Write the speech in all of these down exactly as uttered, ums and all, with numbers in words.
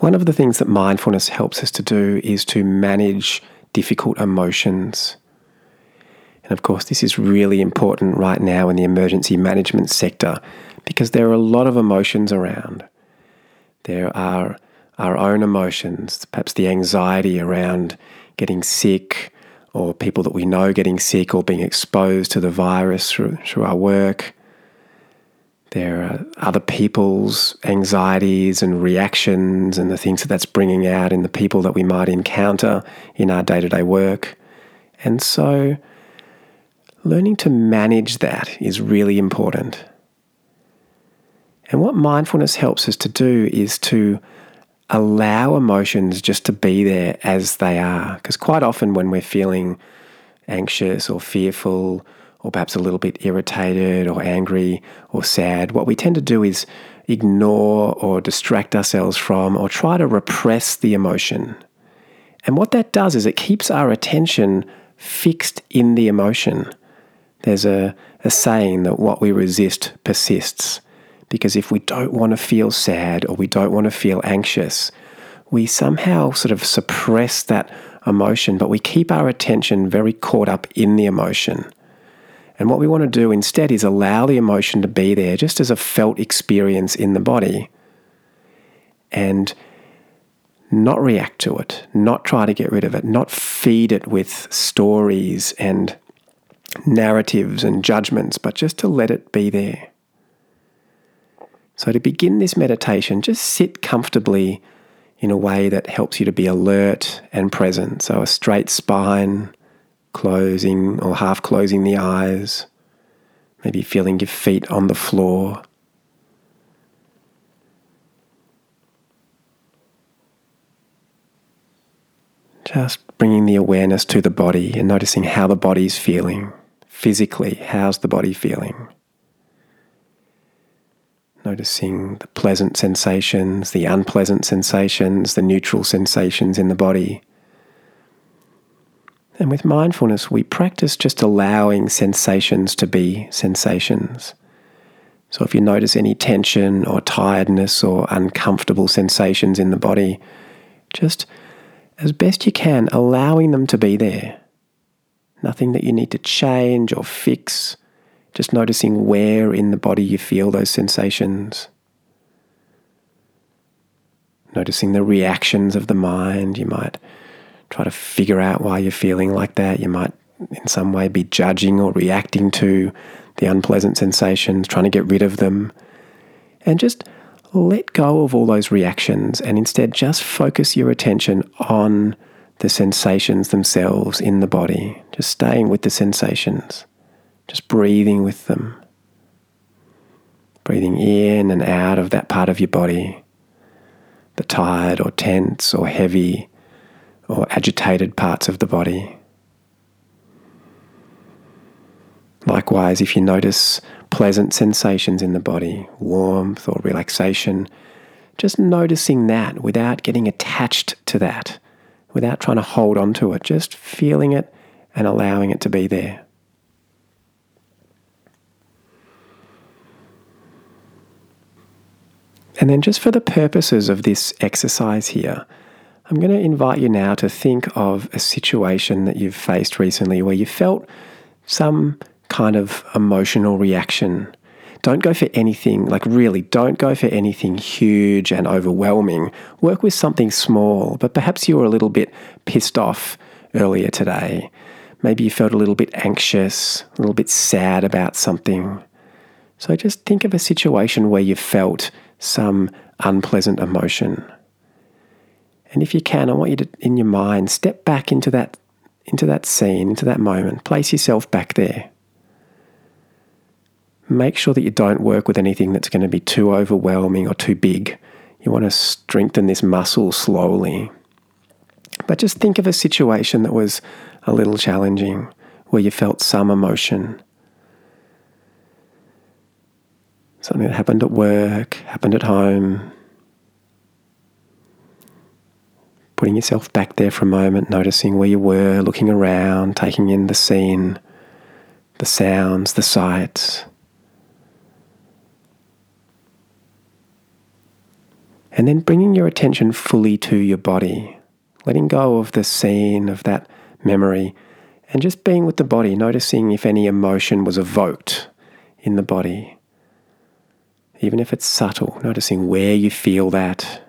One of the things that mindfulness helps us to do is to manage difficult emotions. And of course, this is really important right now in the emergency management sector because there are a lot of emotions around. There are our own emotions, perhaps the anxiety around getting sick, or people that we know getting sick or being exposed to the virus through, through our work. There are other people's anxieties and reactions and the things that that's bringing out in the people that we might encounter in our day-to-day work. And so learning to manage that is really important. And what mindfulness helps us to do is to allow emotions just to be there as they are. Because quite often when we're feeling anxious or fearful or perhaps a little bit irritated or angry or sad, what we tend to do is ignore or distract ourselves from or try to repress the emotion. And what that does is it keeps our attention fixed in the emotion. There's a, a saying that what we resist persists. Because if we don't want to feel sad or we don't want to feel anxious, we somehow sort of suppress that emotion, but we keep our attention very caught up in the emotion. And what we want to do instead is allow the emotion to be there just as a felt experience in the body and not react to it, not try to get rid of it, not feed it with stories and narratives and judgments, but just to let it be there. So to begin this meditation, just sit comfortably in a way that helps you to be alert and present. So a straight spine, closing or half closing the eyes, maybe feeling your feet on the floor. Just bringing the awareness to the body and noticing how the body's feeling. Physically, how's the body feeling? Noticing the pleasant sensations, the unpleasant sensations, the neutral sensations in the body. And with mindfulness, we practice just allowing sensations to be sensations. So if you notice any tension or tiredness or uncomfortable sensations in the body, just as best you can, allowing them to be there. Nothing that you need to change or fix. Just noticing where in the body you feel those sensations. Noticing the reactions of the mind. You might try to figure out why you're feeling like that. You might in some way be judging or reacting to the unpleasant sensations, trying to get rid of them. And just let go of all those reactions and instead just focus your attention on the sensations themselves in the body. Just staying with the sensations. Just breathing with them. Breathing in and out of that part of your body. The tired or tense or heavy or agitated parts of the body. Likewise, if you notice pleasant sensations in the body, warmth or relaxation, just noticing that without getting attached to that, without trying to hold on to it, just feeling it and allowing it to be there. And then just for the purposes of this exercise here, I'm going to invite you now to think of a situation that you've faced recently where you felt some kind of emotional reaction. Don't go for anything, like really, don't go for anything huge and overwhelming. Work with something small, but perhaps you were a little bit pissed off earlier today. Maybe you felt a little bit anxious, a little bit sad about something. So just think of a situation where you felt some unpleasant emotion. And if you can, I want you to, in your mind, step back into that, into that scene, into that moment. Place yourself back there. Make sure that you don't work with anything that's going to be too overwhelming or too big. You want to strengthen this muscle slowly. But just think of a situation that was a little challenging, where you felt some emotion. Something that happened at work, happened at home. Putting yourself back there for a moment, noticing where you were, looking around, taking in the scene, the sounds, the sights. And then bringing your attention fully to your body, letting go of the scene, of that memory, and just being with the body, noticing if any emotion was evoked in the body. Even if it's subtle, noticing where you feel that.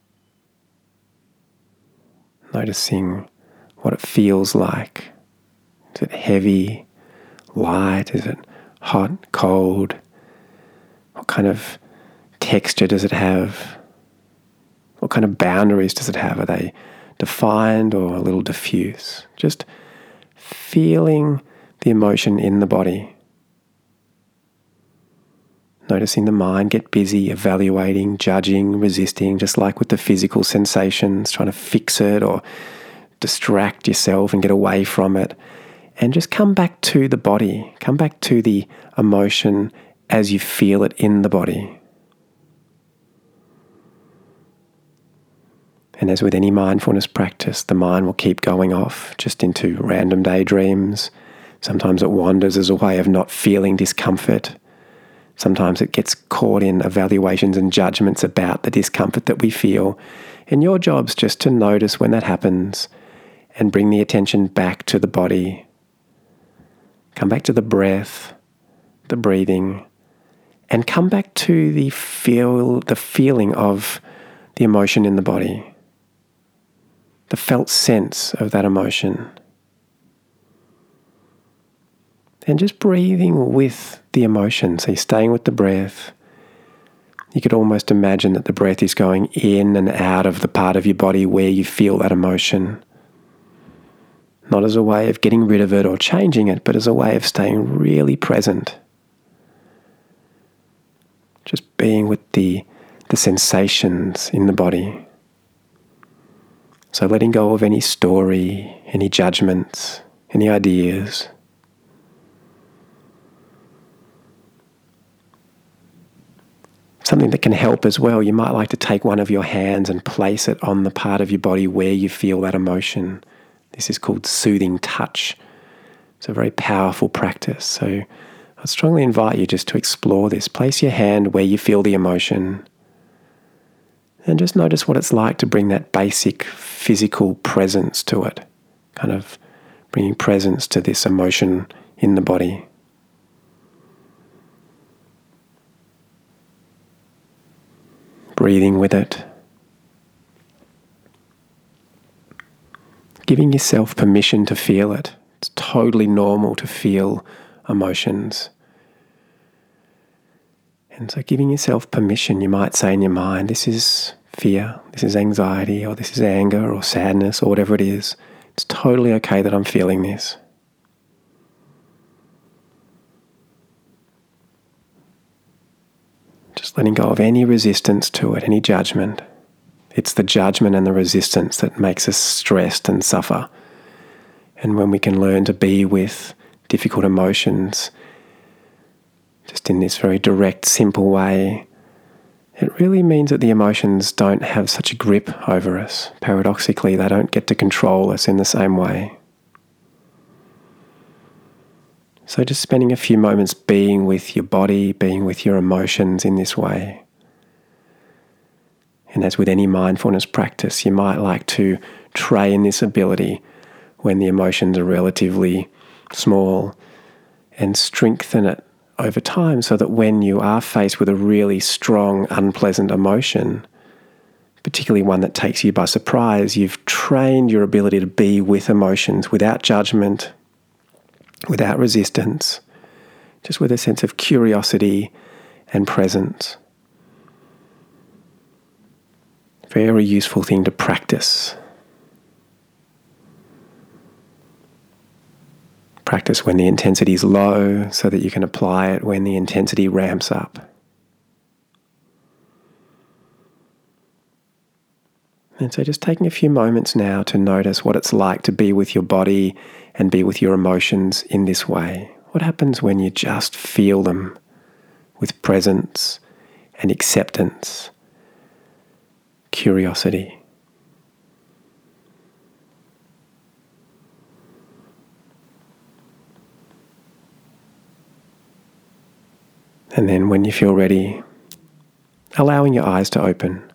Noticing what it feels like. Is it heavy, light? Is it hot, cold? What kind of texture does it have? What kind of boundaries does it have? Are they defined or a little diffuse? Just feeling the emotion in the body. Noticing the mind get busy, evaluating, judging, resisting, just like with the physical sensations, trying to fix it or distract yourself and get away from it. And just come back to the body. Come back to the emotion as you feel it in the body. And as with any mindfulness practice, the mind will keep going off just into random daydreams. Sometimes it wanders as a way of not feeling discomfort. Sometimes it gets caught in evaluations and judgments about the discomfort that we feel. And your job's just to notice when that happens and bring the attention back to the body. Come back to the breath, the breathing, and come back to the feel, the feeling of the emotion in the body. The felt sense of that emotion. And just breathing with the emotion. So you're staying with the breath. You could almost imagine that the breath is going in and out of the part of your body where you feel that emotion. Not as a way of getting rid of it or changing it, but as a way of staying really present. Just being with the, the sensations in the body. So letting go of any story, any judgments, any ideas. Something that can help as well, you might like to take one of your hands and place it on the part of your body where you feel that emotion. This is called soothing touch. It's a very powerful practice. So I strongly invite you just to explore this. Place your hand where you feel the emotion and just notice what it's like to bring that basic physical presence to it. Kind of bringing presence to this emotion in the body. Breathing with it. Giving yourself permission to feel it. It's totally normal to feel emotions. And so giving yourself permission, you might say in your mind, this is fear, this is anxiety, or this is anger or sadness or whatever it is. It's totally okay that I'm feeling this. Just letting go of any resistance to it, any judgment. It's the judgment and the resistance that makes us stressed and suffer. And when we can learn to be with difficult emotions, just in this very direct, simple way, it really means that the emotions don't have such a grip over us. Paradoxically, they don't get to control us in the same way. So just spending a few moments being with your body, being with your emotions in this way. And as with any mindfulness practice, you might like to train this ability when the emotions are relatively small and strengthen it over time so that when you are faced with a really strong, unpleasant emotion, particularly one that takes you by surprise, you've trained your ability to be with emotions without judgment, without resistance, just with a sense of curiosity and presence. Very useful thing to practice. Practice when the intensity is low so that you can apply it when the intensity ramps up. And so just taking a few moments now to notice what it's like to be with your body and be with your emotions in this way. What happens when you just feel them with presence and acceptance, curiosity? And then when you feel ready, allowing your eyes to open.